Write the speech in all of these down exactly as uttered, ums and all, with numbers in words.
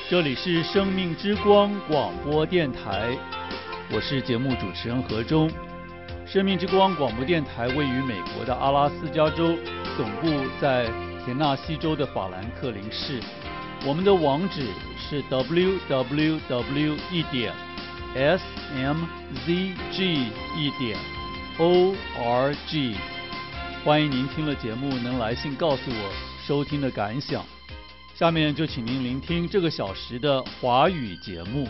这里是生命之光广播电台，我是节目主持人何忠。生命之光广播电台位于美国的阿拉斯加州，总部在田纳西州的法兰克林市。我们的网址是 double-u double-u double-u 一点 s m z g 一点 o r g。欢迎您听了节目能来信告诉我收听的感想。下面就请您聆听这个小时的华语节目。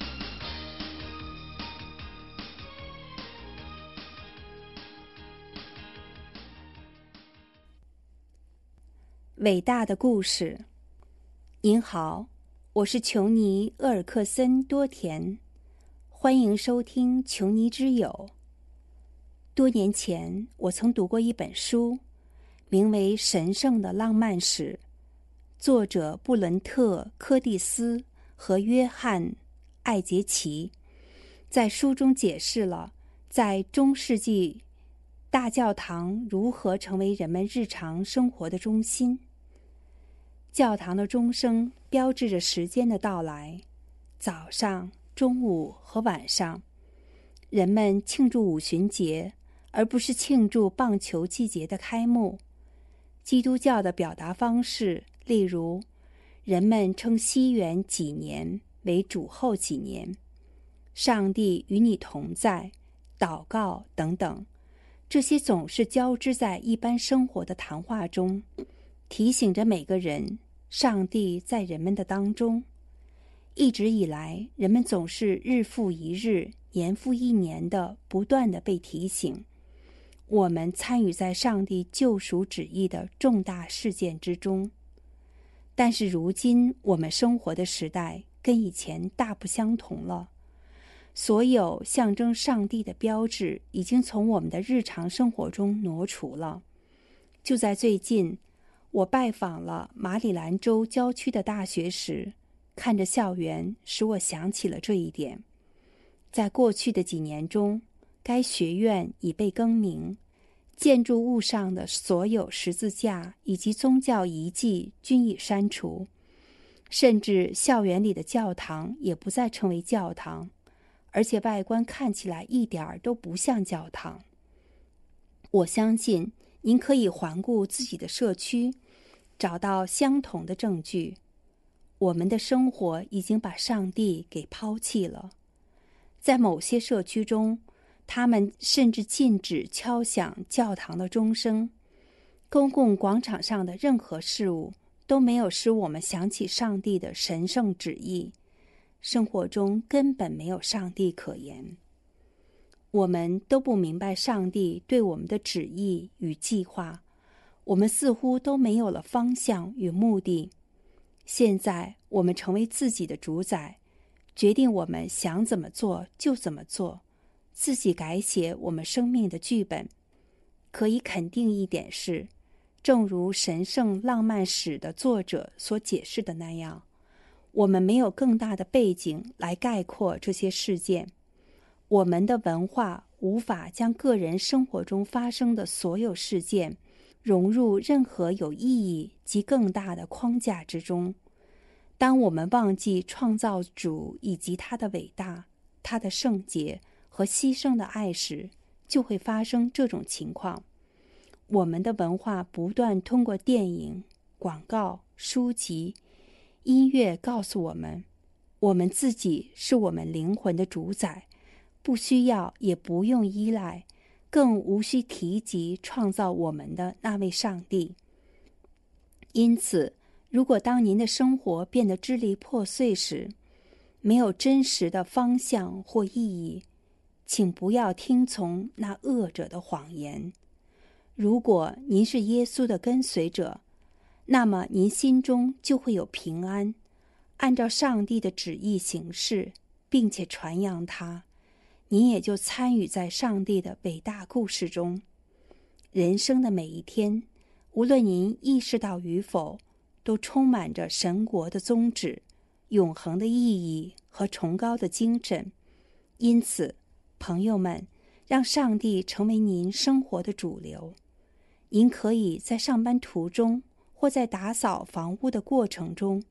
伟大的故事。您好，我是琼尼·厄尔克森·多田，欢迎收听琼尼之友。多年前，我曾读过一本书，名为《神圣的浪漫史》，作者布伦特·柯蒂斯和约翰·艾杰奇在书中解释了在中世纪大教堂如何成为人们日常生活的中心。教堂的钟声标志着时间的到来，早上、中午和晚上，人们庆祝五旬节，而不是庆祝棒球季节的开幕。基督教的表达方式，例如，人们称西元几年为主后几年，上帝与你同在，祷告等等，这些总是交织在一般生活的谈话中，提醒着每个人，上帝在人们的当中。一直以来，人们总是日复一日、年复一年的不断地被提醒，我们参与在上帝救赎旨意的重大事件之中。但是如今我们生活的时代跟以前大不相同了，所有象征上帝的标志已经从我们的日常生活中挪除了。就在最近，我拜访了马里兰州郊区的大学时，看着校园，使我想起了这一点。在过去的几年中，该学院已被更名，建筑物上的所有十字架以及宗教遗迹均已删除，甚至校园里的教堂也不再称为教堂，而且外观看起来一点儿都不像教堂。我相信您可以环顾自己的社区，找到相同的证据。我们的生活已经把上帝给抛弃了。在某些社区中，他们甚至禁止敲响教堂的钟声。公共广场上的任何事物都没有使我们想起上帝的神圣旨意。生活中根本没有上帝可言。我们都不明白上帝对我们的旨意与计划，我们似乎都没有了方向与目的。现在我们成为自己的主宰，决定我们想怎么做就怎么做，自己改写我们生命的剧本。可以肯定一点是，正如《神圣浪漫史》的作者所解释的那样，我们没有更大的背景来概括这些事件。我们的文化无法将个人生活中发生的所有事件融入任何有意义及更大的框架之中。当我们忘记创造主以及他的伟大、他的圣洁和牺牲的爱时，就会发生这种情况。我们的文化不断通过电影、广告、书籍、音乐告诉我们，我们自己是我们灵魂的主宰，不需要也不用依赖，更无需提及创造我们的那位上帝。因此，如果当您的生活变得支离破碎时，没有真实的方向或意义，请不要听从那恶者的谎言。如果您是耶稣的跟随者，那么您心中就会有平安，按照上帝的旨意行事，并且传扬它，您也就参与在上帝的伟大故事中。人生的每一天，无论您意识到与否，都充满着神国的宗旨、永恒的意义和崇高的精神。因此，朋友们，让上帝成为您生活的主流。您可以在上班途中或在打扫房屋的过程中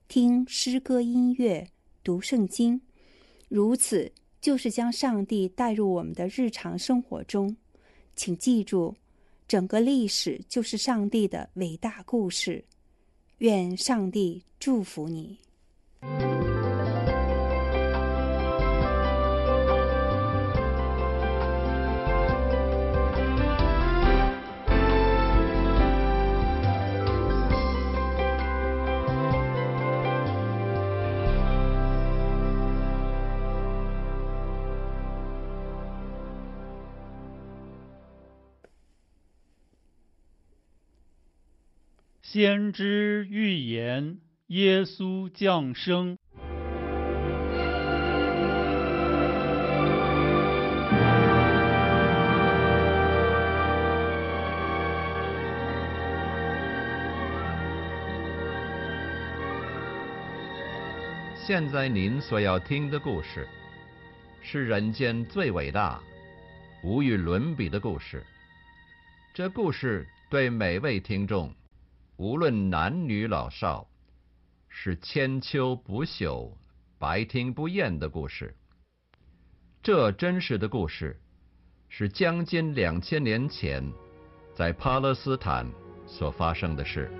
听诗歌音乐、读圣经，如此就是将上帝带入我们的日常生活中。请记住，整个历史就是上帝的伟大故事。愿上帝祝福你。 先知预言耶稣降生。 现在您所要听的故事，是人间最伟大、无与伦比的故事。这故事对每位听众，无论男女老少，是千秋不朽、百听不厌的故事。这真实的故事，是将近两千年前在巴勒斯坦所发生的事。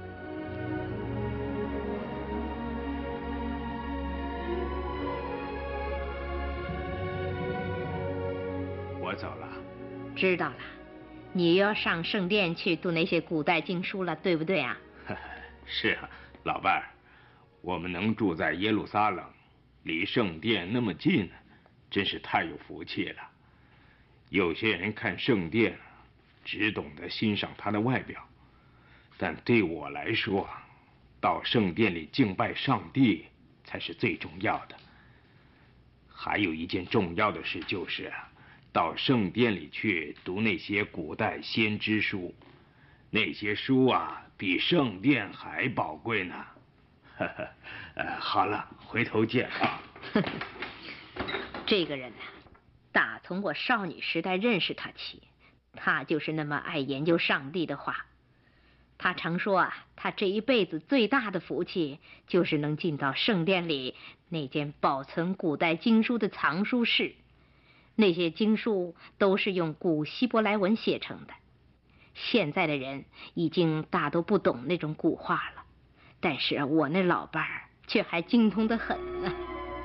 我走了。 知道了，你又要上圣殿去读那些古代经书了，对不对啊？ 是啊，老伴儿，我们能住在耶路撒冷，离圣殿那么近，真是太有福气了。有些人看圣殿，只懂得欣赏它的外表，但对我来说，到圣殿里敬拜上帝才是最重要的。还有一件重要的事就是，到圣殿里去读那些古代先知书，那些书啊，比圣殿还宝贵呢。呵呵，呃，好了，回头见啊。 这个人呢、啊，打从我少女时代认识他起，他就是那么爱研究上帝的话。他常说啊，他这一辈子最大的福气就是能进到圣殿里那间保存古代经书的藏书室。那些经书都是用古希伯来文写成的，现在的人已经大都不懂那种古话了，但是我那老伴儿却还精通得很呢。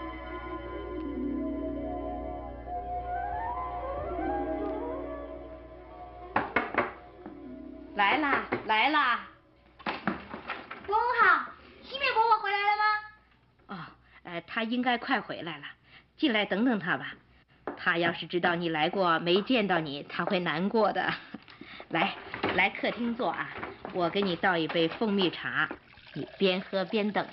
来啦来啦！ 伯母好，西面伯伯回来了吗？ 哦，呃，他应该快回来了，进来等等他吧。他要是知道你来过没见到你，他会难过的。来，来客厅坐啊，我给你倒一杯蜂蜜茶，你边喝边等。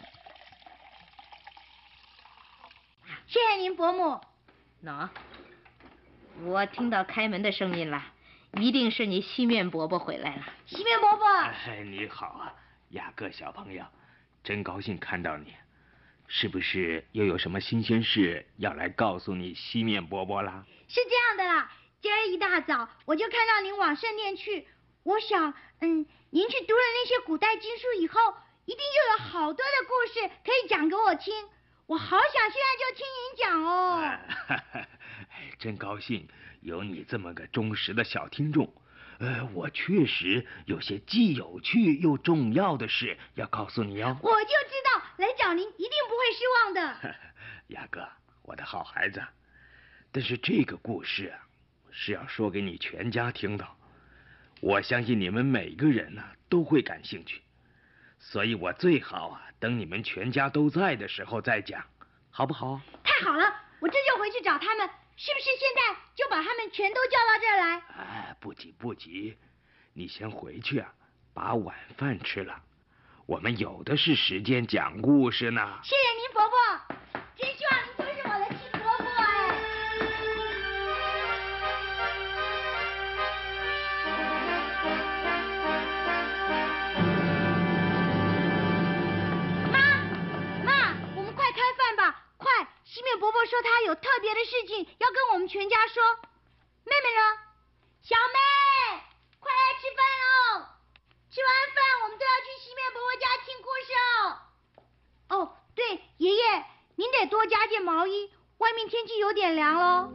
谢谢您，伯母。 喏，我听到开门的声音了，一定是你西面伯伯回来了。 西面伯伯， 哎，你好啊，雅各小朋友，真高兴看到你。是不是又有什么新鲜事要来告诉你西面伯伯啦？ 是这样的啦，今儿一大早我就看到您往圣殿去，我想，嗯，您去读了那些古代经书以后，一定又有好多的故事可以讲给我听，我好想现在就听您讲哦。 哎，真高兴有你这么个忠实的小听众。呃，我确实有些既有趣又重要的事要告诉你哦。 我就知道来找您一定不会失望的。 雅各，我的好孩子，但是这个故事啊，是要说给你全家听的。我相信你们每个人呢、啊、都会感兴趣，所以我最好啊等你们全家都在的时候再讲，好不好？ 太好了，我这就回去找他们。是不是现在就把他们全都叫到这儿来？ 哎，不急不急，你先回去啊，把晚饭吃了。我们有的是时间讲故事呢。 谢谢您，伯伯，真希望您就是我的亲伯伯哎。妈，妈，我们快开饭吧！快，西面伯伯说他有特别的事情要跟我们全家说。妹妹呢？小妹，快来吃饭哦！吃完饭我们都要去西面伯伯家听故事哦。哦， 毛衣，外面天气有点凉喽。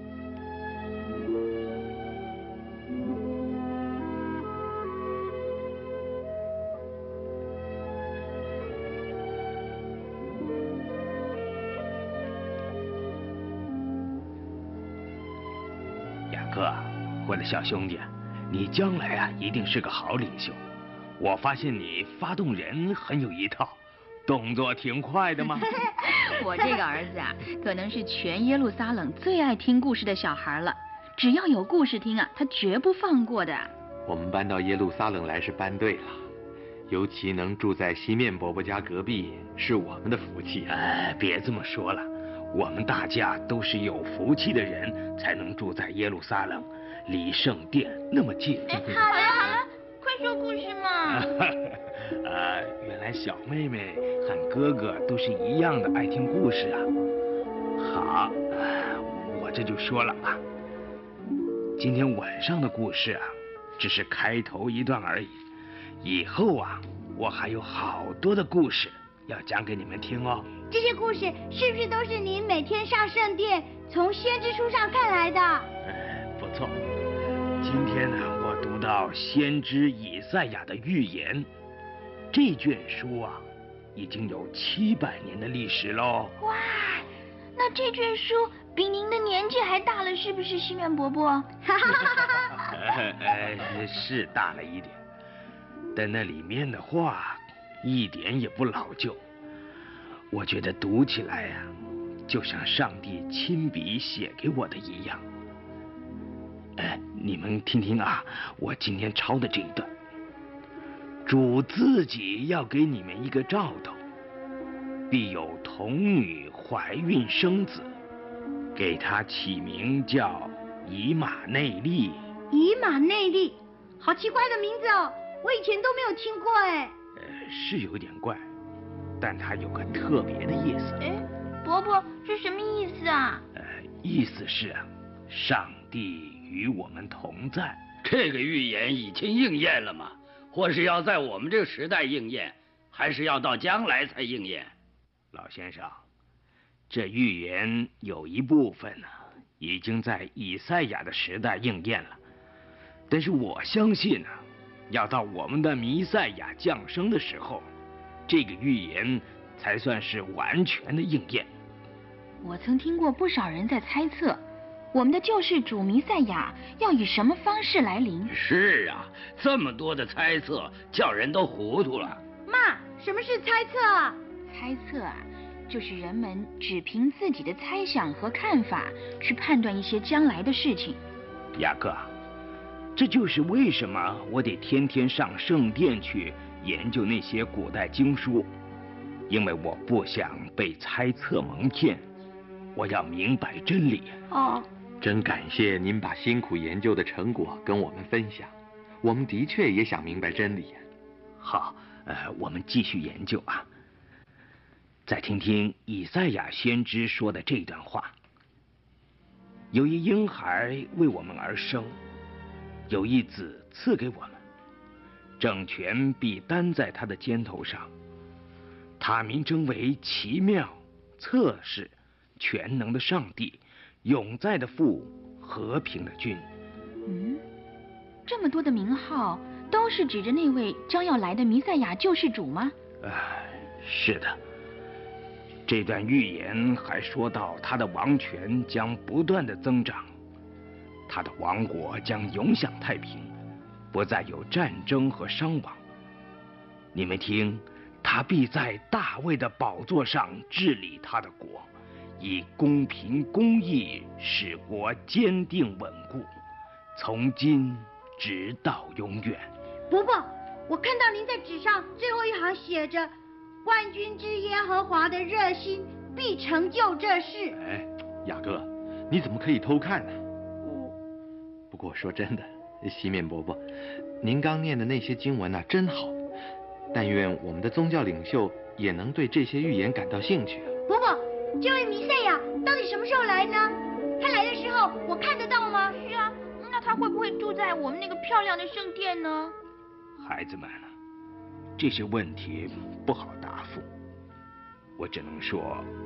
雅各，我的小兄弟，你将来啊一定是个好领袖。我发现你发动人很有一套，动作挺快的嘛。 我这个儿子啊，可能是全耶路撒冷最爱听故事的小孩了。只要有故事听啊，他绝不放过的。 我们搬到耶路撒冷来是搬对了，尤其能住在西面伯伯家隔壁，是我们的福气。 哎，别这么说了，我们大家都是有福气的人，才能住在耶路撒冷，离圣殿那么近。 好了好了，快说故事嘛。 呃，原来小妹妹和哥哥都是一样的爱听故事啊。好，呃我这就说了啊。今天晚上的故事啊，只是开头一段而已。以后啊，我还有好多的故事要讲给你们听哦。 这些故事是不是都是您每天上圣殿从先知书上看来的？ 呃，不错。今天呢，我读到先知以赛亚的预言，这卷书啊，已经有七百年的历史喽。 哇，那这卷书比您的年纪还大了，是不是西面伯伯？ 呃呃，是大了一点，但那里面的话一点也不老旧。我觉得读起来呀、啊，就像上帝亲笔写给我的一样。哎，你们听听啊，我今天抄的这一段。主自己要给你们一个兆头，必有童女怀孕生子，给他起名叫以马内利。 以马内利，好奇怪的名字哦，我以前都没有听过哎。 呃，是有点怪，但它有个特别的意思。 哎，伯伯是什么意思啊？ 呃，意思是上帝与我们同在。 这个预言已经应验了吗？或是要在我们这个时代应验，还是要到将来才应验？ 老先生，这预言有一部分呢，已经在以赛亚的时代应验了，但是我相信呢，要到我们的弥赛亚降生的时候，这个预言才算是完全的应验。 我曾听过不少人在猜测，我们的救世主弥赛亚要以什么方式来临？ 是啊，这么多的猜测，叫人都糊涂了。 妈，什么是猜测啊？ 猜测啊，就是人们只凭自己的猜想和看法去判断一些将来的事情。 雅各，这就是为什么我得天天上圣殿去研究那些古代经书，因为我不想被猜测蒙骗，我要明白真理。 哦， 真感谢您把辛苦研究的成果跟我们分享，我们的确也想明白真理。 好，呃，我们继续研究啊。再听听以赛亚先知说的这段话：有一婴孩为我们而生，有一子赐给我们，政权必担在他的肩头上。他名称为奇妙、策士、全能的上帝，永在的父，和平的君。 嗯，这么多的名号，都是指着那位将要来的弥赛亚救世主吗？ 哎，是的。这段预言还说到，他的王权将不断的增长，他的王国将永享太平，不再有战争和伤亡。你们听，他必在大卫的宝座上治理他的国，以公平公义使国坚定稳固，从今直到永远。 伯伯，我看到您在纸上最后一行写着，万军之耶和华的热心必成就这事。 哎，雅各，你怎么可以偷看呢？不过说真的，西面伯伯，您刚念的那些经文啊，真好。但愿我们的宗教领袖也能对这些预言感到兴趣。 伯伯，这位弥赛亚到底什么时候来呢？他来的时候我看得到吗？ 是啊，那他会不会住在我们那个漂亮的圣殿呢？ 孩子们，这些问题不好答复，我只能说，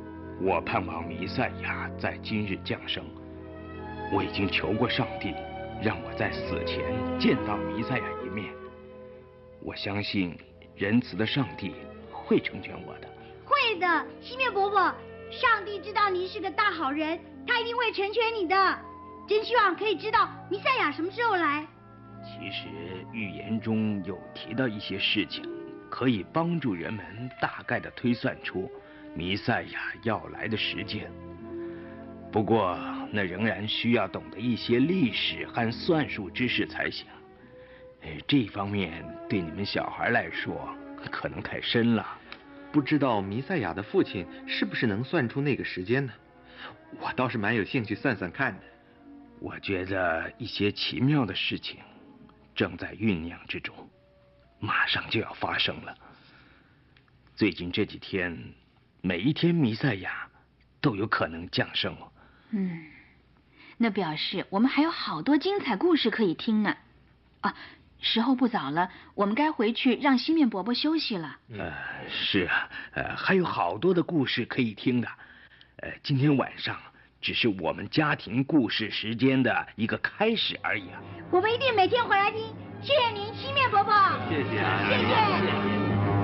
我盼望弥赛亚在今日降生。我已经求过上帝，让我在死前见到弥赛亚一面。我相信仁慈的上帝会成全我的。 会的，西面伯伯，上帝知道您是个大好人，他一定会成全你的。真希望可以知道弥赛亚什么时候来。 其实预言中有提到一些事情，可以帮助人们大概的推算出弥赛亚要来的时间。不过那仍然需要懂得一些历史和算术知识才行。呃，这方面对你们小孩来说可能太深了。 不知道弥赛亚的父亲是不是能算出那个时间呢？我倒是蛮有兴趣算算看的。 我觉得一些奇妙的事情正在酝酿之中，马上就要发生了。最近这几天，每一天弥赛亚都有可能降生哦。 嗯，那表示我们还有好多精彩故事可以听呢。啊，时候不早了，我们该回去让西面伯伯休息了。 呃，是啊，呃，还有好多的故事可以听的。呃，今天晚上只是我们家庭故事时间的一个开始而已啊。 我们一定每天回来听。谢谢您，西面伯伯。 谢谢啊， 谢谢。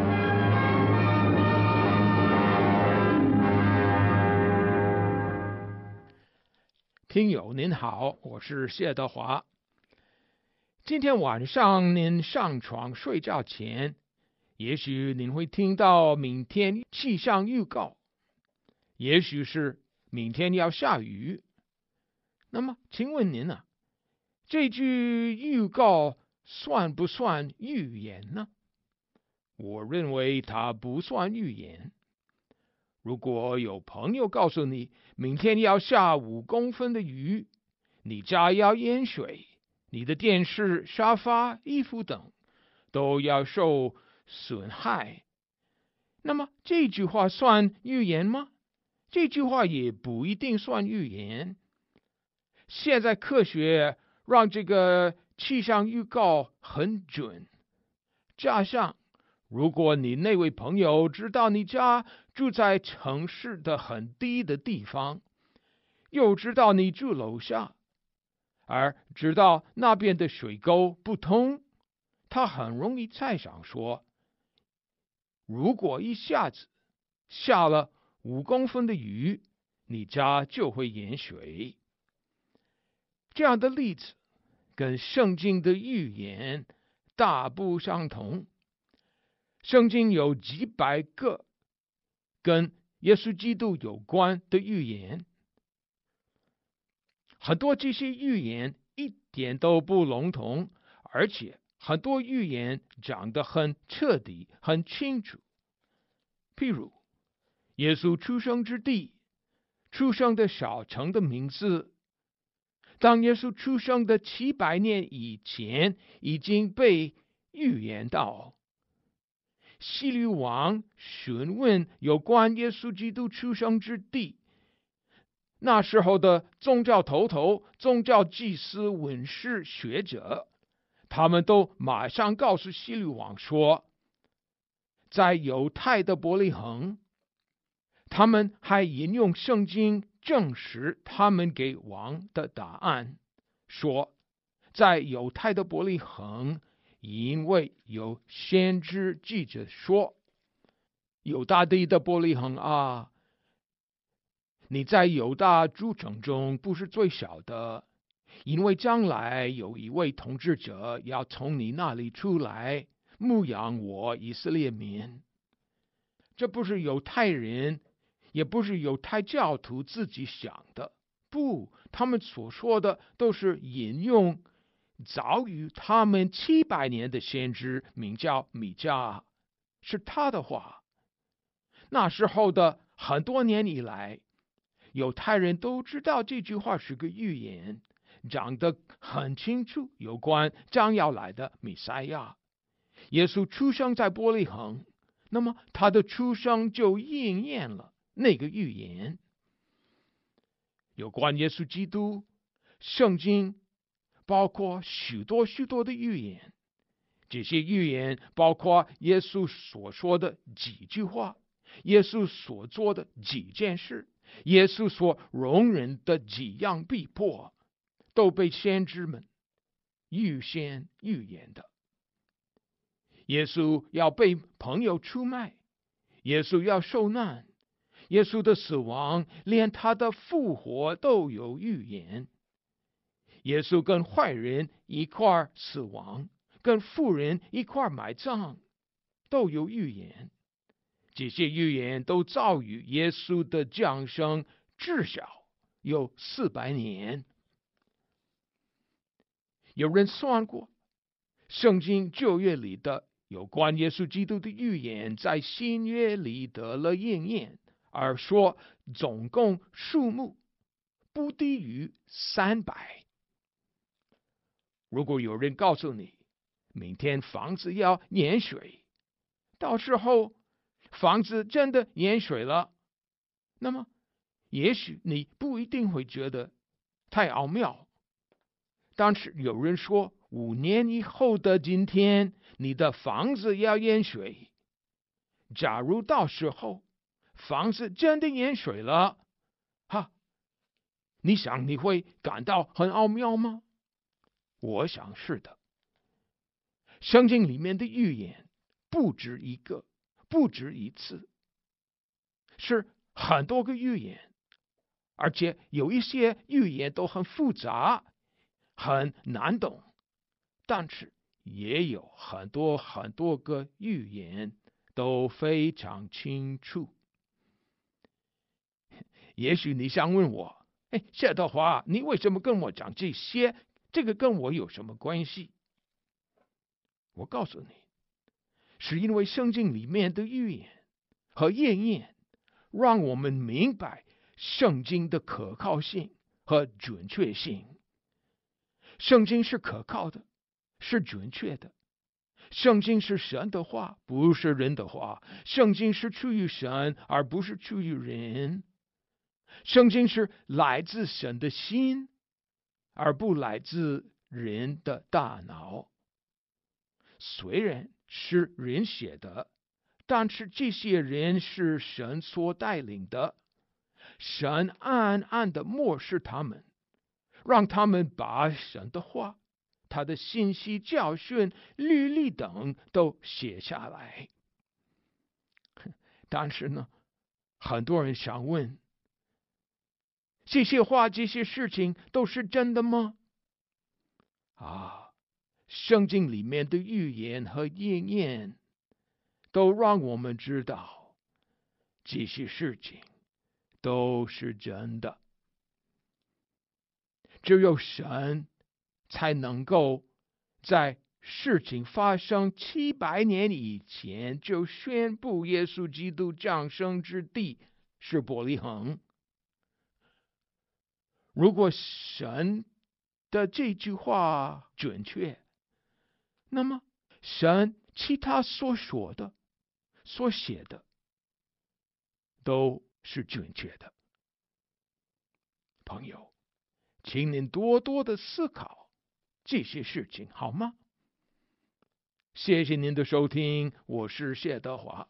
听友您好，我是谢德华。今天晚上您上床睡觉前，也许您会听到明天气象预告，也许是明天要下雨。那么请问您啊，这句预告算不算预言呢？我认为它不算预言。如果有朋友告诉你明天要下五公分的雨，你家要淹水，你的电视、沙发、衣服等都要受损害，那么这句话算预言吗？这句话也不一定算预言。现在科学让这个气象预告很准，加上如果你那位朋友知道你家住在城市的很低的地方，又知道你住楼下，而知道那边的水沟不通，他很容易猜想说，如果一下子下了五公分的雨，你家就会淹水。这样的例子跟圣经的预言大不相同。圣经有几百个跟耶稣基督有关的预言，很多这些预言一点都不笼统，而且很多预言讲得很彻底、很清楚。譬如耶稣出生之地、出生的小城的名字，当耶稣出生的七百年以前已经被预言到。希律王询问有关耶稣基督出生之地，那时候的宗教头头、宗教祭司、文士、学者，他们都马上告诉希律王说，在犹太的伯利恒。他们还引用圣经证实他们给王的答案，说在犹太的伯利恒，因为有先知记着说，犹大地的伯利恒啊，你在犹大诸城中不是最小的，因为将来有一位统治者要从你那里出来，牧养我以色列民。这不是犹太人，也不是犹太教徒自己想的，不，他们所说的都是引用早于他们七百年的先知，名叫米迦，是他的话。那时候的很多年以来，犹太人都知道这句话是个预言，讲得很清楚，有关将要来的弥赛亚。耶稣出生在伯利恒，那么他的出生就应验了那个预言。有关耶稣基督，圣经包括许多许多的预言，这些预言包括耶稣所说的几句话， 耶稣所做的几件事，耶稣所容忍的几样逼迫，都被先知们预先预言的。耶稣要被朋友出卖，耶稣要受难，耶稣的死亡连他的复活都有预言。耶稣跟坏人一块死亡，跟富人一块埋葬，都有预言。这些预言都早于耶稣的降生至少有四百年。有人算过，圣经旧约里的有关耶稣基督的预言，在新约里得了应验，而说总共数目不低于三百。如果有人告诉你，明天房子要淹水，到时候房子真的淹水了，那么也许你不一定会觉得太奥妙。但是有人说，五年以后的今天，你的房子要淹水。假如到时候房子真的淹水了，哈，你想你会感到很奥妙吗？我想是的。圣经里面的预言不止一个，不止一次，是很多个预言，而且有一些预言都很复杂，很难懂，但是也有很多很多个预言都非常清楚。也许你想问我，哎，谢德华，你为什么跟我讲这些？这个跟我有什么关系？我告诉你，是因为圣经里面的预言和应验，让我们明白圣经的可靠性和准确性。圣经是可靠的，是准确的。圣经是神的话，不是人的话。圣经是出于神，而不是出于人。圣经是来自神的心，而不来自人的大脑。虽然是人写的，但是这些人是神所带领的，神暗暗的漠视他们，让他们把神的话、他的信息、教训、律例等都写下来。但是呢，很多人想问，这些话、这些事情都是真的吗？啊，圣经里面的预言和应验都让我们知道，这些事情都是真的。只有神才能够在事情发生七百年以前就宣布耶稣基督降生之地是伯利恒。如果神的这句话准确，那么神其他所说的、所写的都是准确的。朋友，请您多多的思考这些事情，好吗？谢谢您的收听，我是谢德华。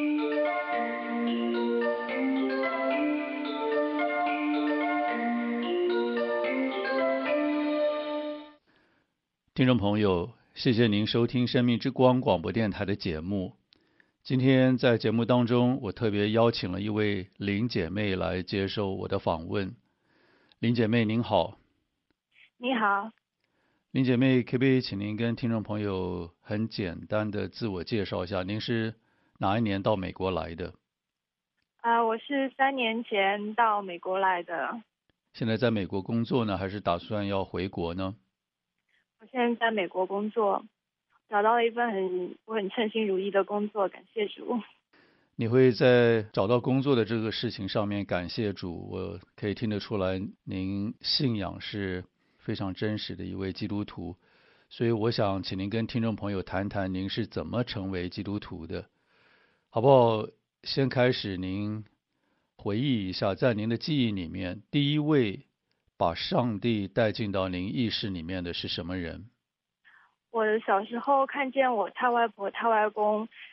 听众朋友，谢谢您收听生命之光广播电台的节目。今天在节目当中，我特别邀请了一位林姐妹来接受我的访问。林姐妹您好。 你好。 林姐妹，可不可以请您跟听众朋友很简单的自我介绍一下，您是哪一年到美国来的？ 啊、呃，我是三年前到美国来的。 现在在美国工作呢，还是打算要回国呢？ 我现在在美国工作，找到了一份很我很称心如意的工作，感谢主。 你会在找到工作的这个事情上面感谢主，我可以听得出来您信仰是非常真实的一位基督徒，所以我想请您跟听众朋友谈谈您是怎么成为基督徒的，好不好？先开始您回忆一下，在您的记忆里面，第一位把上帝带进到您意识里面的是什么人？ 我小时候看见我太外婆、太外公，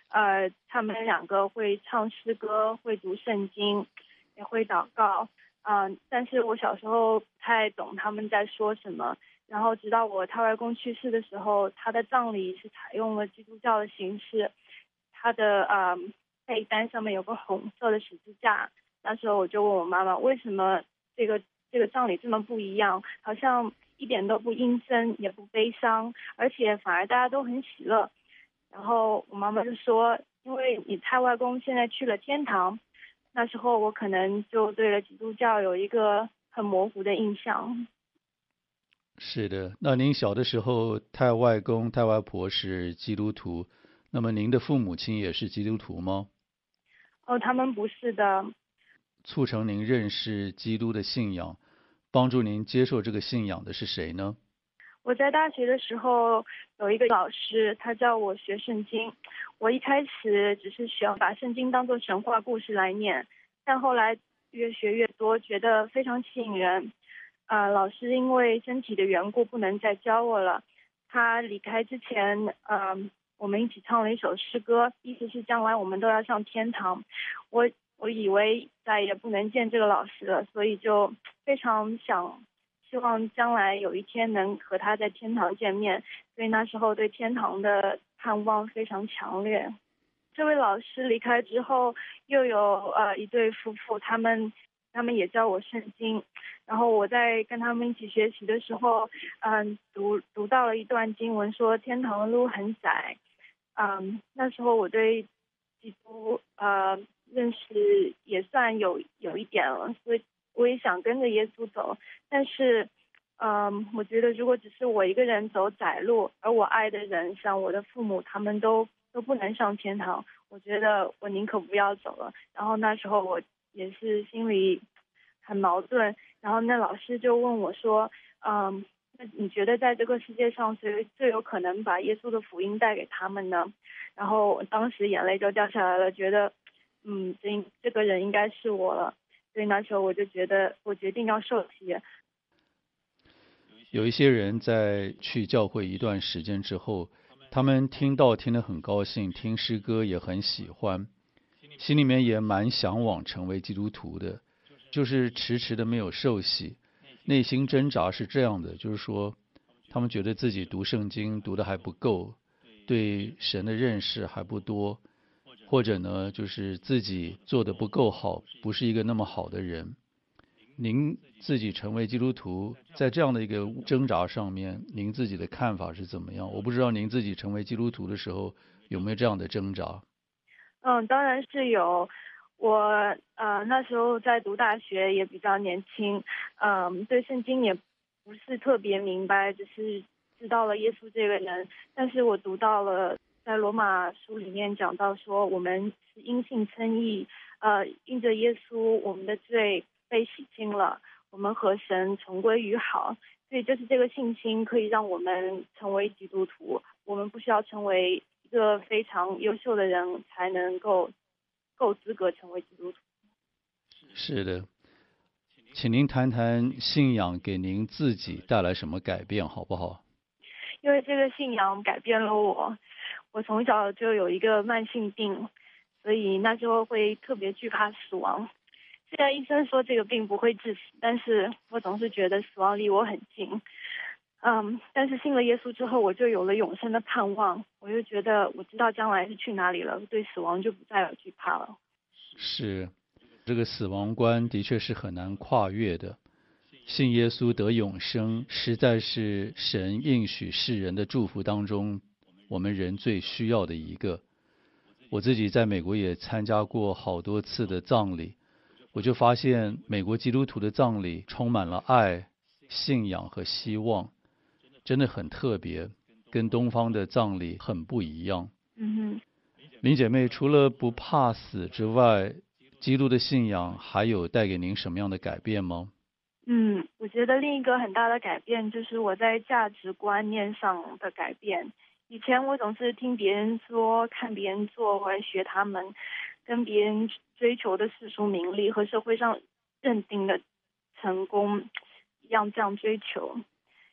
呃，他们两个会唱诗歌，会读圣经，也会祷告。嗯、呃，但是我小时候不太懂他们在说什么。然后直到我太外公去世的时候，他的葬礼是采用了基督教的形式，他的呃被单上面有个红色的十字架。那时候我就问我妈妈，为什么这个这个葬礼这么不一样，好像一点都不阴森，也不悲伤，而且反而大家都很喜乐。然后我妈妈就说，因为你太外公现在去了天堂，那时候我可能就对了基督教有一个很模糊的印象。 是的，那您小的时候，太外公、太外婆是基督徒，那么您的父母亲也是基督徒吗？ 哦，他们不是的。 促成您认识基督的信仰，帮助您接受这个信仰的是谁呢？ 我在大学的时候有一个老师，他教我学圣经。我一开始只是想把圣经当作神话故事来念，但后来越学越多，觉得非常吸引人。呃，老师因为身体的缘故不能再教我了。他离开之前，呃，我们一起唱了一首诗歌，意思是将来我们都要上天堂。我我以为再也不能见这个老师了，所以就非常想。希望将来有一天能和他在天堂见面，所以那时候对天堂的盼望非常强烈。这位老师离开之后，又有呃一对夫妇，他们他们也教我圣经，然后我在跟他们一起学习的时候，嗯，读读到了一段经文，说天堂的路很窄，嗯，那时候我对基督呃认识也算有有一点了，所以我也想跟着耶稣走，但是，嗯，我觉得如果只是我一个人走窄路，而我爱的人，像我的父母，他们都都不能上天堂，我觉得我宁可不要走了。然后那时候我也是心里很矛盾，然后那老师就问我说，嗯，那你觉得在这个世界上谁最有可能把耶稣的福音带给他们呢？然后我当时眼泪就掉下来了，觉得，嗯，这这个人应该是我了。所以那时候我就觉得我决定要受洗。 有一些人在去教会一段时间之后，他们听到听得很高兴，听诗歌也很喜欢，心里面也蛮向往成为基督徒的，就是迟迟的没有受洗。内心挣扎是这样的，就是说他们觉得自己读圣经读得还不够，对神的认识还不多，或者呢，就是自己做得不够好，不是一个那么好的人。您自己成为基督徒，在这样的一个挣扎上面，您自己的看法是怎么样？我不知道您自己成为基督徒的时候有没有这样的挣扎？ 嗯，当然是有。我呃那时候在读大学，也比较年轻，嗯，对圣经也不是特别明白，只是知道了耶稣这个人。但是我读到了在罗马书里面讲到说，我们是因信称义，呃，因着耶稣，我们的罪被洗净了，我们和神重归于好。所以就是这个信心可以让我们成为基督徒，我们不需要成为一个非常优秀的人才能够够资格成为基督徒。 是的，请您谈谈信仰给您自己带来什么改变好不好？ 因为这个信仰改变了我，我从小就有一个慢性病，所以那时候会特别惧怕死亡。虽然医生说这个病不会致死，但是我总是觉得死亡离我很近。嗯，但是信了耶稣之后，我就有了永生的盼望，我就觉得我知道将来是去哪里了，对死亡就不再有惧怕了。 是，这个死亡观的确是很难跨越的。信耶稣得永生，实在是神应许世人的祝福当中，我们人最需要的一个。我自己在美国也参加过好多次的葬礼，我就发现美国基督徒的葬礼充满了爱、信仰和希望，真的很特别，跟东方的葬礼很不一样。 嗯哼， 林姐妹，除了不怕死之外，基督的信仰还有带给您什么样的改变吗？ 嗯，我觉得另一个很大的改变就是我在价值观念上的改变。以前我总是听别人说，看别人做，我来学他们，跟别人追求的世俗名利和社会上认定的成功一样这样追求。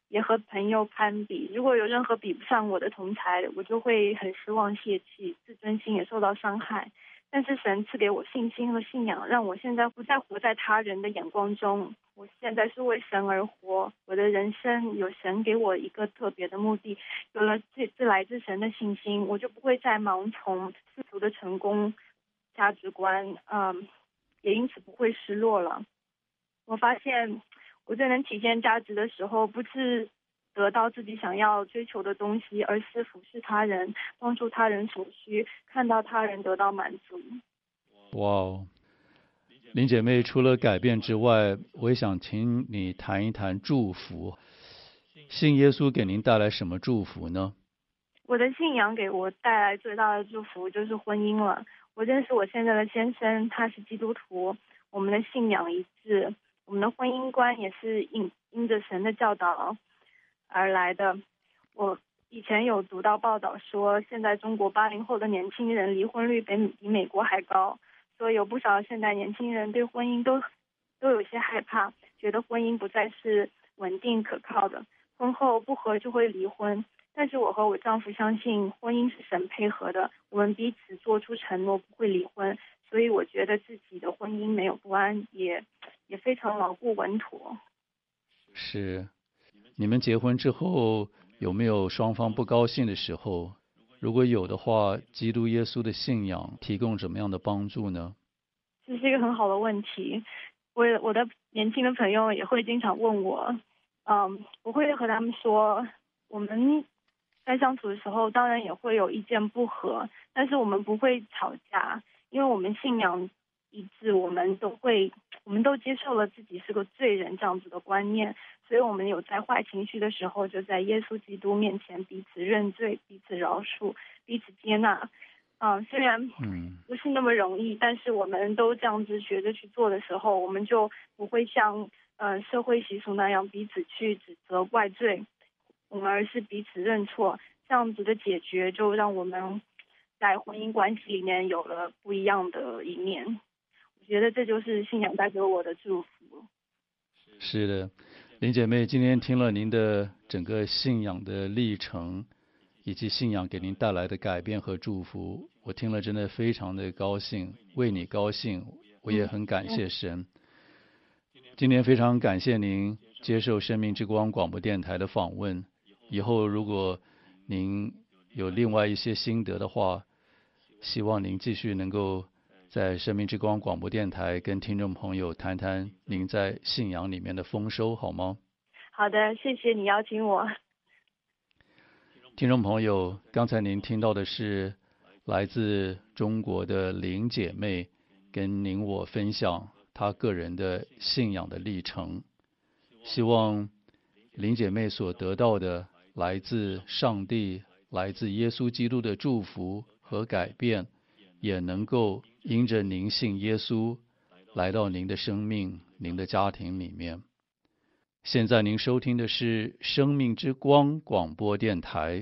也和朋友攀比。如果有任何比不上我的同才，我就会很失望泄气，自尊心也受到伤害。但是神赐给我信心和信仰，让我现在不再活在他人的眼光中。我现在是为神而活，我的人生有神给我一个特别的目的，有了这这来自神的信心，我就不会再盲从世俗的成功价值观，嗯，也因此不会失落了。我发现我最能体现价值的时候，不是得到自己想要追求的东西，而是服侍他人，帮助他人所需，看到他人得到满足。 哇哦，林姐妹，除了改变之外，我也想听你谈一谈祝福。信耶稣给您带来什么祝福呢？ 我的信仰给我带来最大的祝福就是婚姻了。我认识我现在的先生，他是基督徒，我们的信仰一致，我们的婚姻观也是因因着神的教导而来的。我以前有读到报道说，现在中国八零后的年轻人离婚率比比美国还高，所以有不少现代年轻人对婚姻都都有些害怕，觉得婚姻不再是稳定可靠的，婚后不合就会离婚。但是我和我丈夫相信，婚姻是神配合的，我们彼此做出承诺不会离婚，所以我觉得自己的婚姻没有不安，也也非常牢固稳妥。 是，你们结婚之后有没有双方不高兴的时候？如果有的话，基督耶稣的信仰提供什么样的帮助呢？ 这是一个很好的问题，我我的年轻的朋友也会经常问我，嗯，我会和他们说，我们在相处的时候，当然也会有意见不合，但是我们不会吵架，因为我们信仰一致，我们都会，我们都接受了自己是个罪人这样子的观念，所以我们有在坏情绪的时候，就在耶稣基督面前彼此认罪、彼此饶恕、彼此接纳。啊、嗯，虽然不是那么容易，但是我们都这样子学着去做的时候，我们就不会像呃社会习俗那样彼此去指责怪罪。我们而是彼此认错，这样子的解决就让我们在婚姻关系里面有了不一样的一面。我觉得这就是信仰带给我的祝福。 是的，林姐妹，今天听了您的整个信仰的历程，以及信仰给您带来的改变和祝福，我听了真的非常的高兴，为你高兴，我也很感谢神。今天非常感谢您接受生命之光广播电台的访问。以后如果您有另外一些心得的话，希望您继续能够在生命之光广播电台跟听众朋友谈谈您在信仰里面的丰收，好吗？ 好的，谢谢你邀请我。 听众朋友，刚才您听到的是来自中国的林姐妹跟您我分享她个人的信仰的历程，希望林姐妹所得到的来自上帝、来自耶稣基督的祝福和改变，也能够因着您信耶稣，来到您的生命、您的家庭里面。现在您收听的是生命之光广播电台。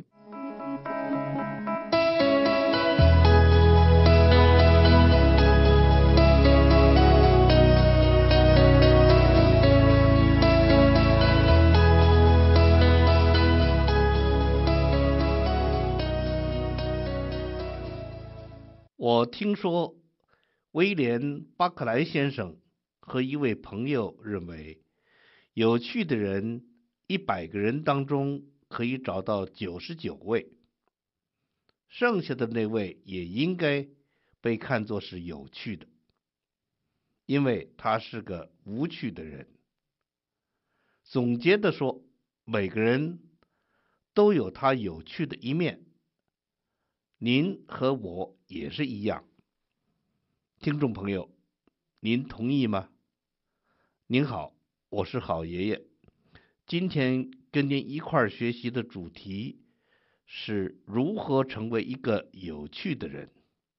我听说威廉·巴克莱先生和一位朋友认为，有趣的人一百个人当中可以找到九十九位，剩下的那位也应该被看作是有趣的，因为他是个无趣的人。总结的说，每个人都有他有趣的一面，您和我也是一样。听众朋友，您同意吗？您好，我是好爷爷。今天跟您一块儿学习的主题是如何成为一个有趣的人。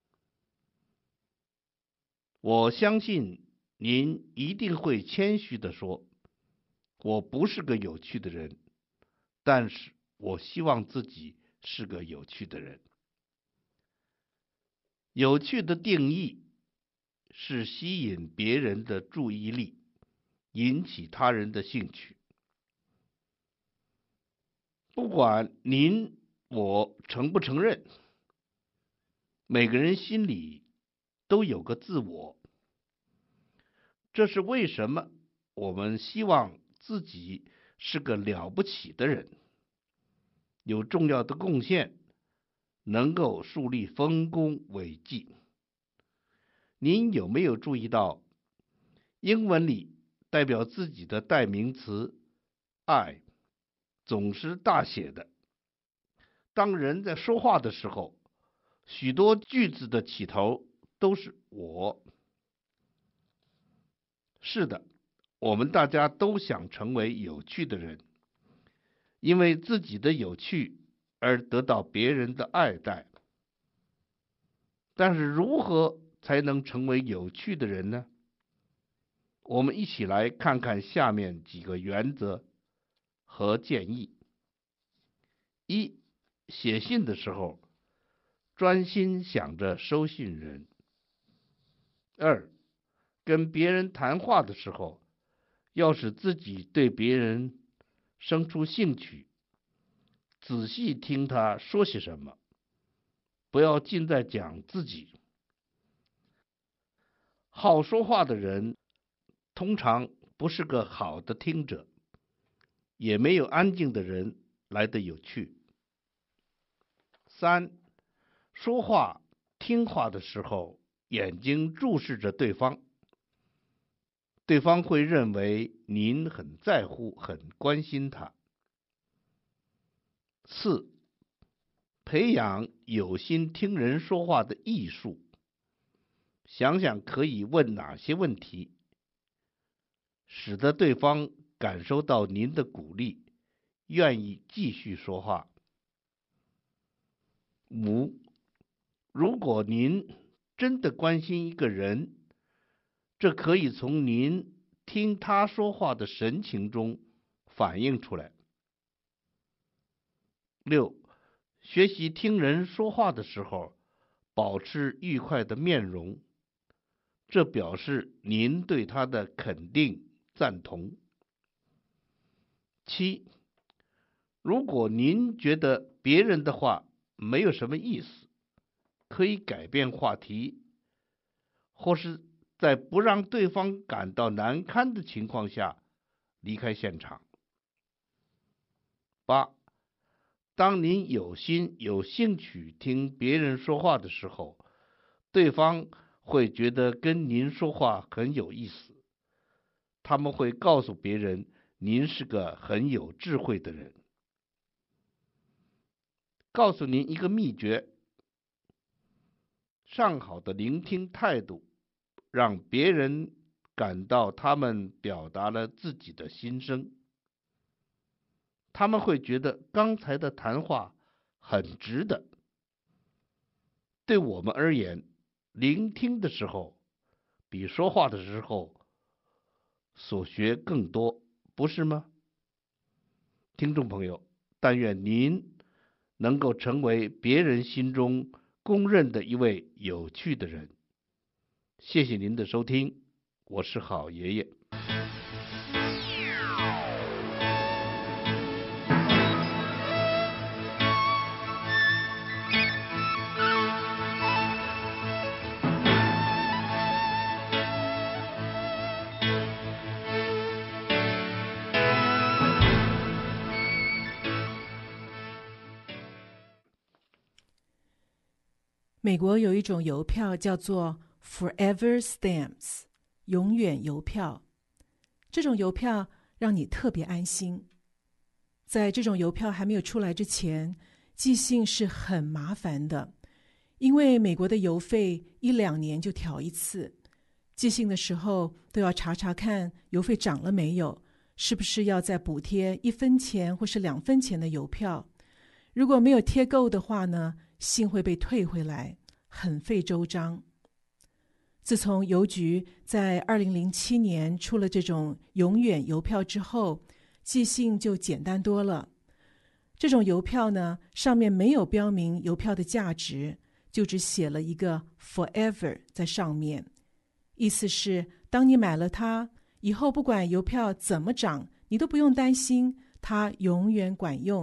我相信您一定会谦虚地说，我不是个有趣的人，但是我希望自己是个有趣的人。有趣的定义是吸引别人的注意力，引起他人的兴趣。 不管您我承不承认，每个人心里都有个自我。这是为什么我们希望自己是个了不起的人，有重要的贡献，能够树立丰功伟绩。您有没有注意到，英文里代表自己的代名词 I 总是大写的？当人在说话的时候，许多句子的起头都是我。是的，我们大家都想成为有趣的人，因为自己的有趣而得到别人的爱戴。但是如何才能成为有趣的人呢？我们一起来看看下面几个原则和建议。一、写信的时候专心想着收信人。二、跟别人谈话的时候，要使自己对别人生出兴趣，仔细听他说些什么，不要尽在讲自己。好说话的人通常不是个好的听者，也没有安静的人来得有趣。三、说话听话的时候，眼睛注视着对方，对方会认为您很在乎、很关心他。四、培养有心听人说话的艺术，想想可以问哪些问题，使得对方感受到您的鼓励，愿意继续说话。五、如果您真的关心一个人，这可以从您听他说话的神情中反映出来。六、学习听人说话的时候，保持愉快的面容，这表示您对他的肯定、赞同。七、如果您觉得别人的话没有什么意思，可以改变话题，或是在不让对方感到难堪的情况下离开现场。八、当您有心有兴趣听别人说话的时候，对方会觉得跟您说话很有意思，他们会告诉别人您是个很有智慧的人。告诉您一个秘诀，上好的聆听态度让别人感到他们表达了自己的心声，他们会觉得刚才的谈话很值得。对我们而言，聆听的时候比说话的时候所学更多，不是吗？听众朋友，但愿您能够成为别人心中公认的一位有趣的人。谢谢您的收听，我是好爷爷。 美国有一种邮票叫做 Forever Stamps， 永远邮票。这种邮票让你特别安心。在这种邮票还没有出来之前，寄信是很麻烦的，因为美国的邮费一两年就调一次，寄信的时候都要查查看邮费涨了没有，是不是要再补贴一分钱或是两分钱的邮票。如果没有贴够的话呢，信会被退回来，很费周章。自从邮局在二零零七年出了这种永远邮票之后，寄信就简单多了。这种邮票呢，上面没有标明邮票的价值，就只写了一个 forever 在上面，意思是当你买了它以后，不管邮票怎么涨，你都不用担心，它永远管用，你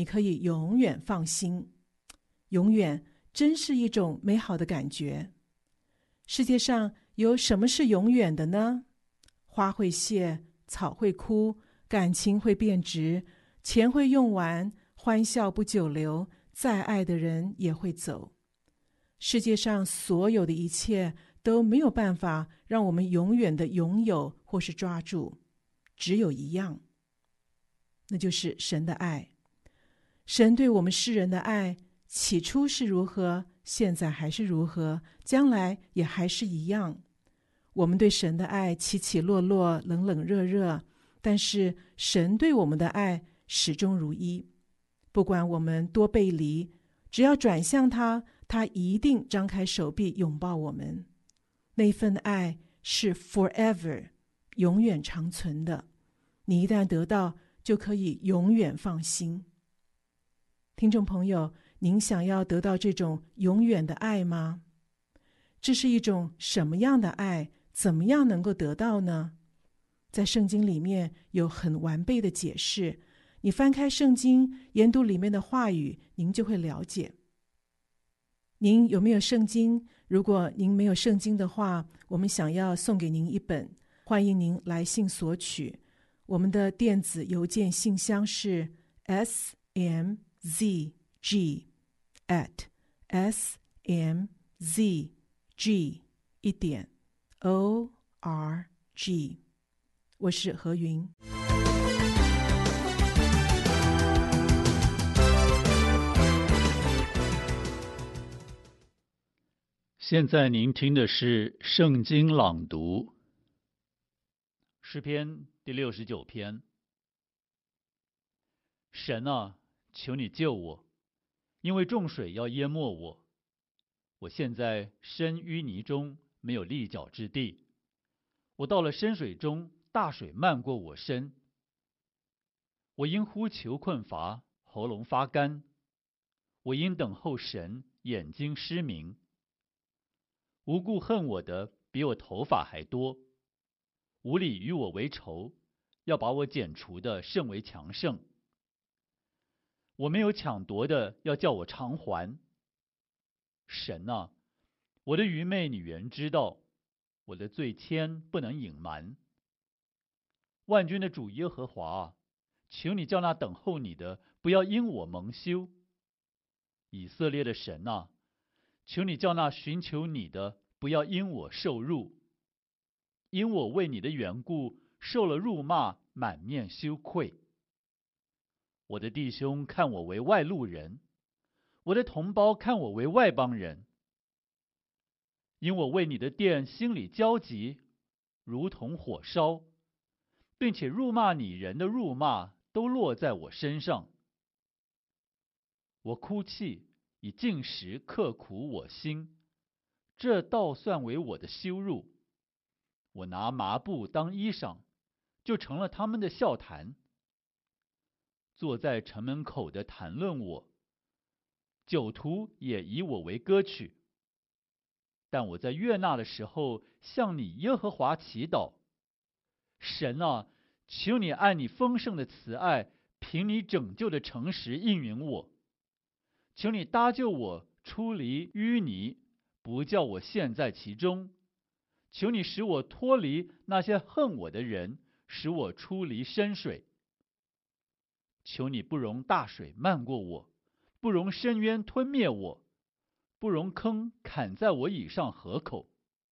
你可以永远放心。永远真是一种美好的感觉。世界上有什么是永远的呢？花会谢，草会枯，感情会变质，钱会用完，欢笑不久留，再爱的人也会走。世界上所有的一切都没有办法让我们永远的拥有或是抓住，只有一样，那就是神的爱。神对我们世人的爱，起初是如何，现在还是如何，将来也还是一样。我们对神的爱起起落落，冷冷热热，但是神对我们的爱始终如一。不管我们多背离，只要转向他，他一定张开手臂拥抱我们。那份爱是 forever， 永远长存的。你一旦得到，就可以永远放心。听众朋友，您想要得到这种永远的爱吗？这是一种什么样的爱？怎么样能够得到呢？在圣经里面有很完备的解释，你翻开圣经，研读里面的话语，您就会了解。您有没有圣经？如果您没有圣经的话，我们想要送给您一本，欢迎您来信索取。我们的电子邮件信箱是 s m z g at s m z g 一点 o r g。 我是何云。 现在您听的是圣经朗读，诗篇第六十九篇。神啊，求你救我，因为众水要淹没我。我现在身淤泥中，没有立脚之地。我到了深水中，大水漫过我身。我因呼求困乏，喉咙发干。我因等候神，眼睛失明。无故恨我的比我头发还多，无理与我为仇，要把我剪除的甚为强盛。我没有抢夺的，要叫我偿还。神啊，我的愚昧你原知道，我的罪愆不能隐瞒。万军的主耶和华啊，求你叫那等候你的不要因我蒙羞。以色列的神啊，求你叫那寻求你的不要因我受辱，因我为你的缘故受了辱骂，满面羞愧。我的弟兄看我为外路人，我的同胞看我为外邦人。因我为你的殿心里焦急，如同火烧，并且辱骂你人的辱骂都落在我身上。我哭泣，以进食刻苦我心，这倒算为我的羞辱。我拿麻布当衣裳，就成了他们的笑谈。坐在城门口的谈论我，酒徒也以我为歌曲。但我在悦纳的时候，向你耶和华祈祷。神啊，求你按你丰盛的慈爱，凭你拯救的诚实应允我。求你搭救我出离淤泥，不叫我陷在其中。求你使我脱离那些恨我的人，使我出离深水。求你不容大水漫过我，不容深渊吞灭我，不容坑砍在我以上河口。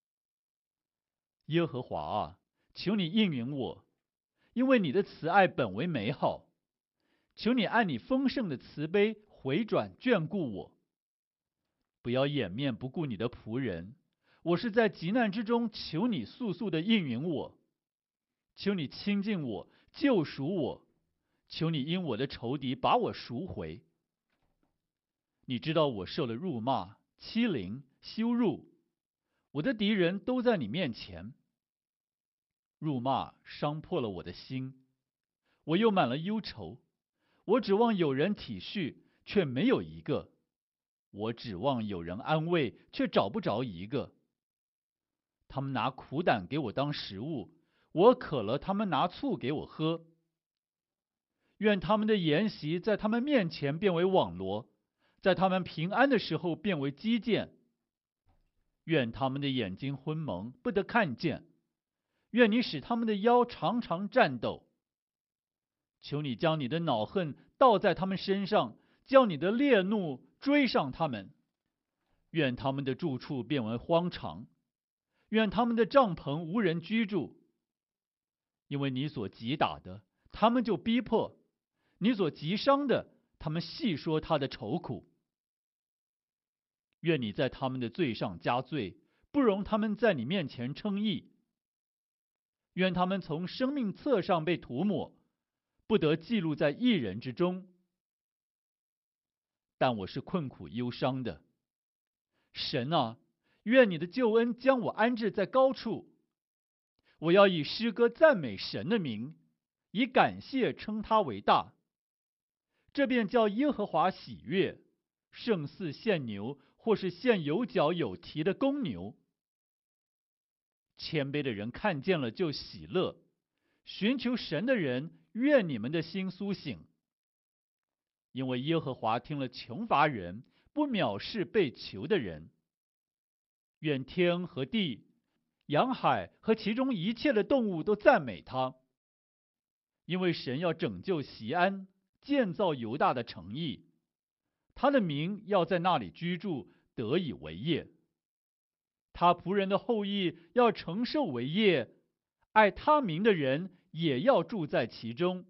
耶和华啊，求你应允我，因为你的慈爱本为美好。求你按你丰盛的慈悲回转眷顾我，不要掩面不顾你的仆人。我是在急难之中，求你速速的应允我。求你亲近我，救赎我。求你因我的仇敌把我赎回。你知道我受了辱骂、欺凌、羞辱，我的敌人都在你面前。辱骂伤破了我的心，我又满了忧愁。我指望有人体恤，却没有一个；我指望有人安慰，却找不着一个。他们拿苦胆给我当食物，我渴了，他们拿醋给我喝。 愿他们的筵席在他们面前变为网罗，在他们平安的时候变为基建。愿他们的眼睛昏蒙，不得看见。愿你使他们的腰常常战斗。求你将你的恼恨倒在他们身上，叫你的烈怒追上他们。愿他们的住处变为荒场，愿他们的帐篷无人居住。因为你所击打的，他们就逼迫；你所击伤的，他们细说他的愁苦。愿你在他们的罪上加罪，不容他们在你面前称义。愿他们从生命册上被涂抹，不得记录在义人之中。但我是困苦忧伤的。神啊，愿你的救恩将我安置在高处。我要以诗歌赞美神的名，以感谢称他为大。这便叫耶和华喜悦，胜似献牛，或是献有角有蹄的公牛。谦卑的人看见了就喜乐，寻求神的人，愿你们的心苏醒。因为耶和华听了穷乏人，不藐视被囚的人。愿天和地、洋海和其中一切的动物都赞美他。因为神要拯救锡安，建造犹大的城邑，他的名要在那里居住，得以为业。他仆人的后裔要承受为业，爱他名的人也要住在其中。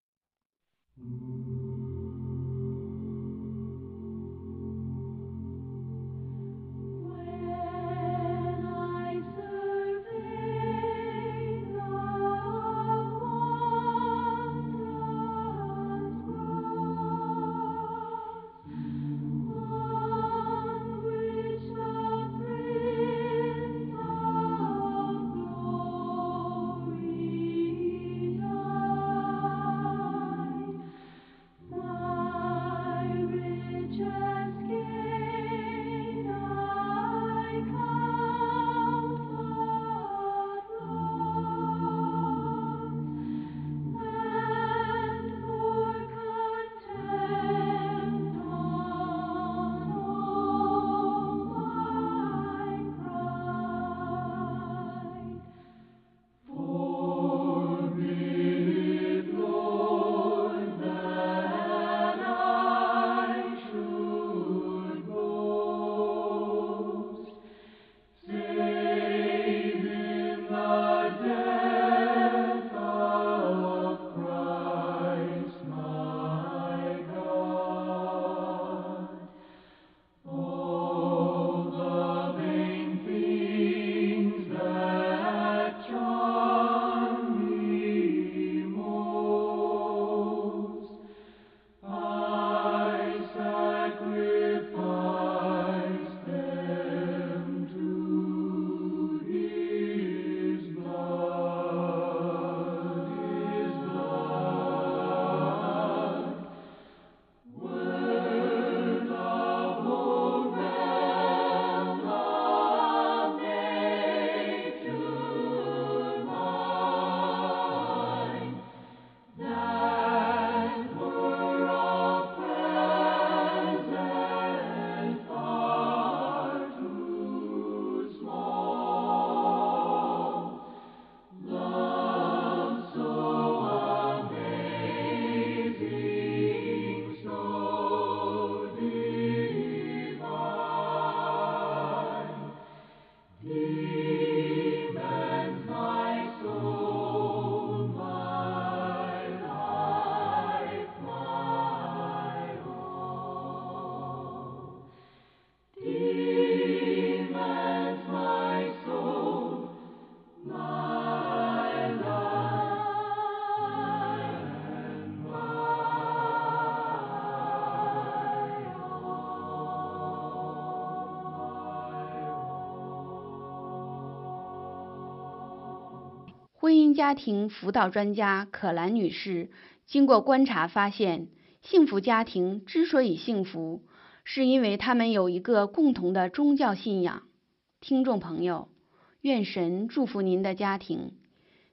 婚姻家庭辅导专家可兰女士经过观察发现，幸福家庭之所以幸福，是因为他们有一个共同的宗教信仰。听众朋友，愿神祝福您的家庭。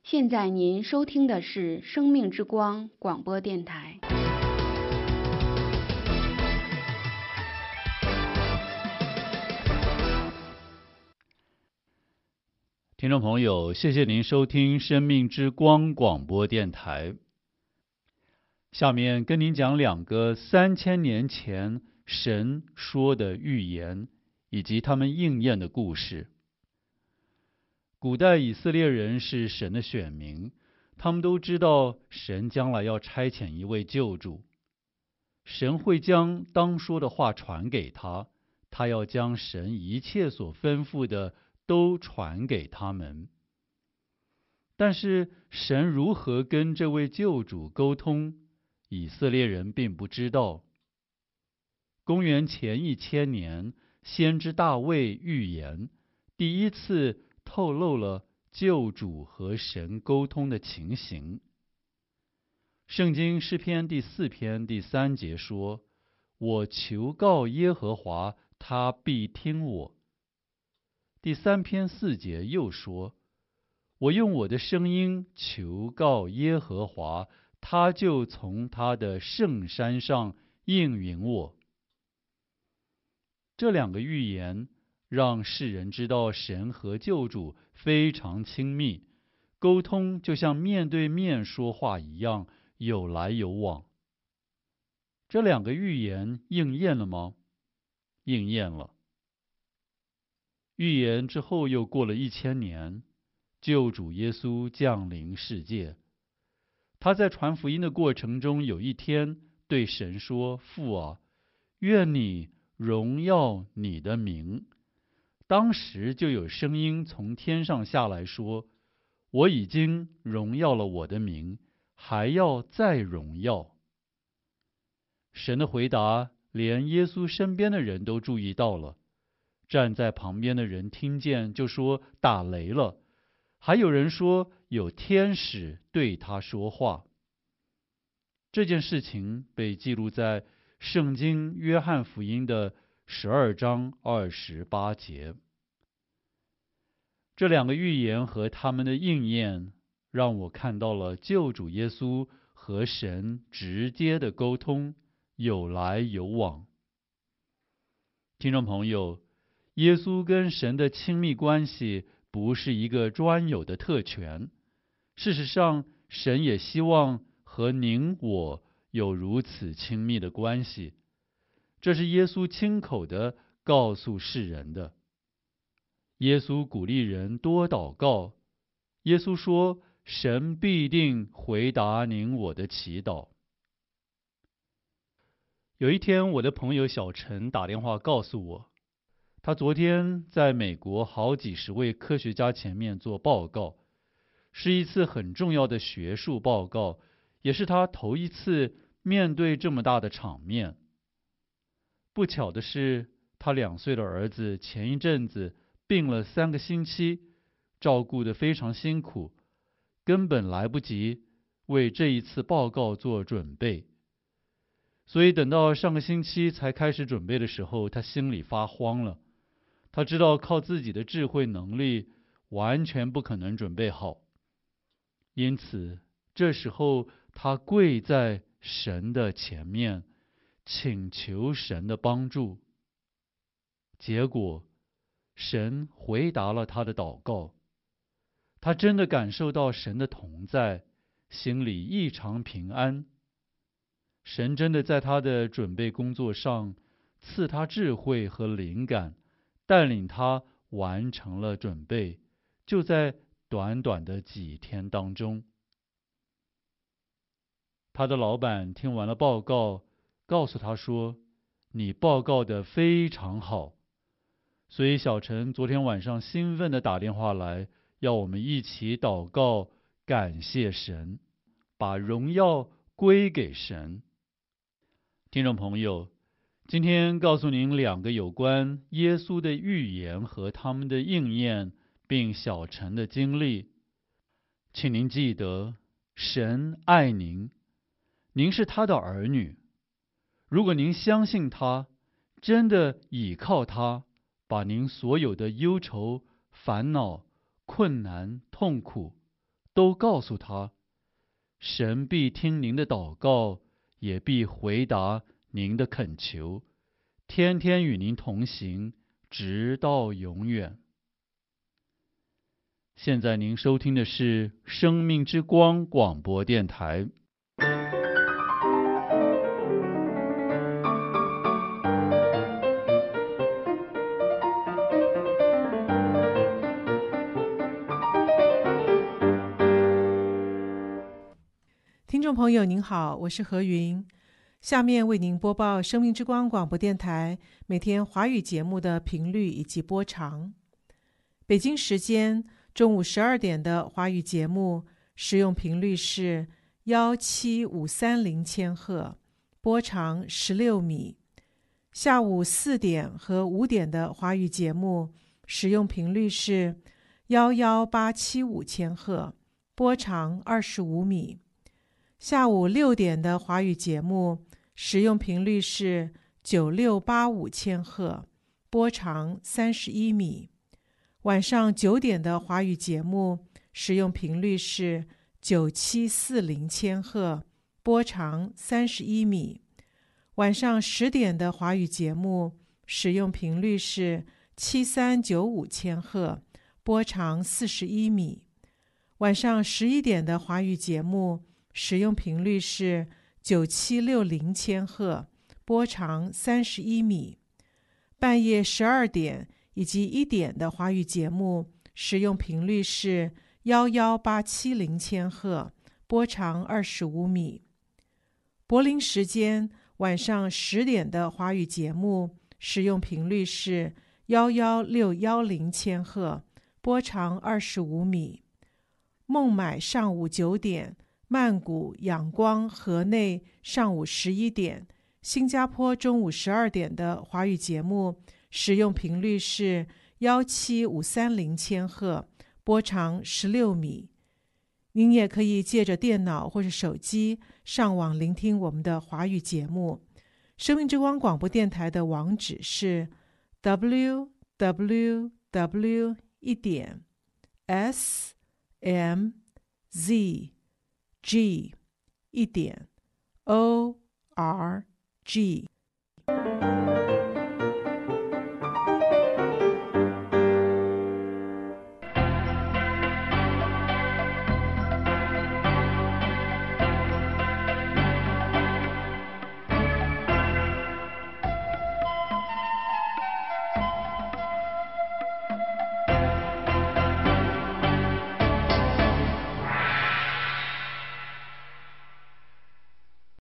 现在您收听的是生命之光广播电台。 听众朋友，谢谢您收听生命之光广播电台。下面跟您讲两个三千年前神说的预言以及他们应验的故事。古代以色列人是神的选民，他们都知道神将来要差遣一位救主，神会将当说的话传给他，他要将神一切所吩咐的都传给他们。但是神如何跟这位救主沟通，以色列人并不知道。公元前一千年，先知大卫预言，第一次透露了救主和神沟通的情形。圣经诗篇第四篇第三节说：“我求告耶和华，他必听我。”第三篇四节又说：“我用我的声音求告耶和华，他就从他的圣山上应允我。”这两个预言让世人知道神和救主非常亲密，沟通就像面对面说话一样，有来有往。这两个预言应验了吗？应验了。预言之后又过了一千年，救主耶稣降临世界。他在传福音的过程中，有一天对神说：“父啊，愿你荣耀你的名。”当时就有声音从天上下来说：“我已经荣耀了我的名，还要再荣耀。”神的回答连耶稣身边的人都注意到了，站在旁边的人听见就说打雷了，还有人说有天使对他说话。这件事情被记录在圣经约翰福音的十二章二十八节。这两个预言和他们的应验，让我看到了救主耶稣和神直接的沟通，有来有往。听众朋友，耶稣跟神的亲密关系不是一个专有的特权，事实上，神也希望和您我有如此亲密的关系，这是耶稣亲口的告诉世人的。耶稣鼓励人多祷告，耶稣说：“神必定回答您我的祈祷。”有一天，我的朋友小陈打电话告诉我，他昨天在美国好几十位科学家前面做报告，是一次很重要的学术报告，也是他头一次面对这么大的场面。不巧的是，他两岁的儿子前一阵子病了三个星期，照顾得非常辛苦，根本来不及为这一次报告做准备。所以等到上个星期才开始准备的时候，他心里发慌了。他知道靠自己的智慧能力完全不可能准备好，因此这时候他跪在神的前面，请求神的帮助。结果神回答了他的祷告，他真的感受到神的同在，心里异常平安。神真的在他的准备工作上赐他智慧和灵感，带领他完成了准备，就在短短的几天当中。他的老板听完了报告，告诉他说：“你报告得非常好。”所以小陈昨天晚上兴奋地打电话来，要我们一起祷告，感谢神，把荣耀归给神。听众朋友，今天告诉您两个有关耶稣的预言和他们的应验，并小陈的经历。请您记得，神爱您，您是他的儿女。如果您相信他，真的倚靠他，把您所有的忧愁、烦恼、困难、痛苦都告诉他，神必听您的祷告，也必回答您的恳求，天天与您同行，直到永远。现在您收听的是生命之光广播电台。 听众朋友您好，我是何云，下面为您播报生命之光广播电台每天华语节目的频率以及播长。北京时间中午十二点的华语节目使用频率是一七五三零千赫，波长十六米。下午四点和五点的华语节目使用频率是一一八七五千赫，波长二十五米。下午六点的华语节目使用频率是九六八五千赫，波长三十一米。晚上九点的华语节目使用频率是九七四零千赫，波长三十一米。晚上十点的华语节目使用频率是七三九五千赫，波长四十一米。晚上十一点的华语节目使用频率是九七六零千赫，波长三十一米。半夜十二点以及一点的华语节目使用频率是一一八七零千赫，波长二十五米。柏林时间晚上十点的华语节目使用频率是一一六一零千赫，波长二十五米。孟买上午九点，曼谷、仰光、河内上午十一点，新加坡中午十二点的华语节目使用频率是一七五三零千赫，波长十六米。您也可以借着电脑或是手机上网聆听我们的华语节目。生命之光广播电台的网址是 double-u double-u double-u 一点 s m z g 一点 o r g。